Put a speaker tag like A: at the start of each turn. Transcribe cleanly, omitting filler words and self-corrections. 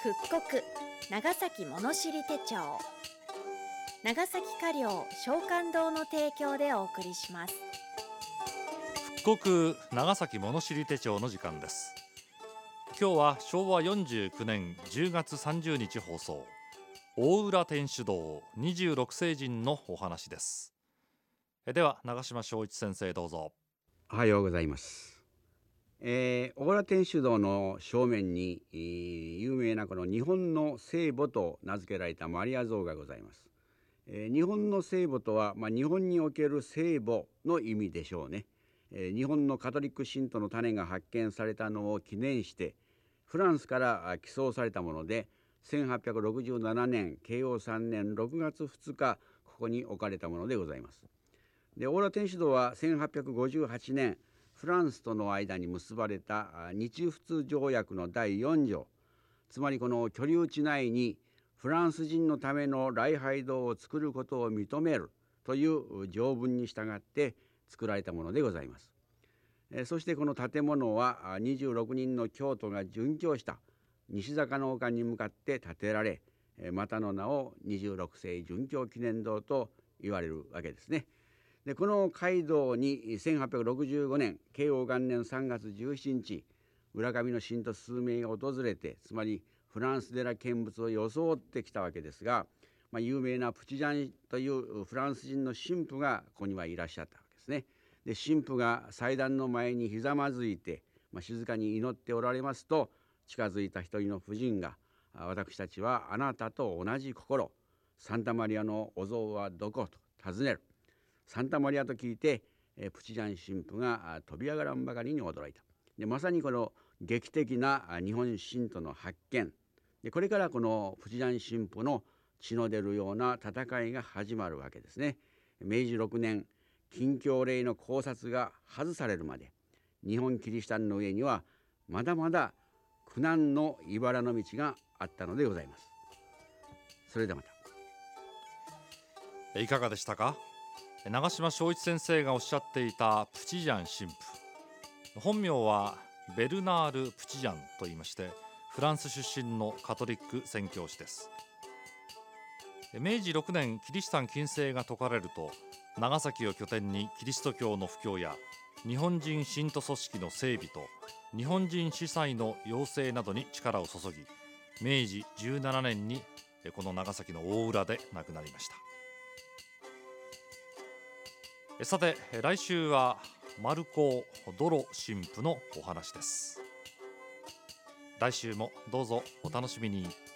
A: 復刻長崎物知り手帳、長崎華領商館堂の提供でお送りします。
B: 復刻長崎物知り手帳の時間です。今日は昭和49年10月30日放送、大浦天主堂26世人のお話です。では長島正一先生、どうぞ。
C: おはようございます。大浦天主堂の正面に、有名なこの日本の聖母と名付けられたマリア像がございます。日本の聖母とは、日本における聖母の意味でしょうね。日本のカトリック信徒の種が発見されたのを記念してフランスから寄贈されたもので、1867年慶応3年6月2日ここに置かれたものでございます。で、大浦天主堂は1858年フランスとの間に結ばれた日仏条約の第4条、つまりこの居留地内にフランス人のための礼拝堂を作ることを認めるという条文に従って作られたものでございます。そしてこの建物は26人の教徒が殉教した西坂の丘に向かって建てられ、またの名を26世殉教記念堂と言われるわけですね。で、この街道に1865年慶応元年3月17日浦上の信徒数名が訪れて、つまりフランス寺見物を装ってきたわけですが、有名なプチジャンというフランス人の神父がここにはいらっしゃったわけですね。で、神父が祭壇の前にひざまずいて、静かに祈っておられますと、近づいた一人の婦人が、私たちはあなたと同じ心、サンタマリアのお像はどこと尋ねる。サンタマリアと聞いて、プチジャン神父が飛び上がらんばかりに驚いた。で、まさにこの劇的な日本信徒の発見で、これからこのプチジャン神父の血の出るような戦いが始まるわけですね。明治6年禁教令の考察が外されるまで、日本キリシタンの上にはまだまだ苦難の茨の道があったのでございます。それではまた。
B: いかがでしたか。長島正一先生がおっしゃっていたプチジャン神父、本名はベルナール・プチジャンといいまして、フランス出身のカトリック宣教師です。明治6年キリシタン禁制が解かれると、長崎を拠点にキリスト教の布教や日本人信徒組織の整備と日本人司祭の養成などに力を注ぎ、明治17年にこの長崎の大浦で亡くなりました。さて、来週はマルコ・ドロ神父のお話です。来週もどうぞお楽しみに。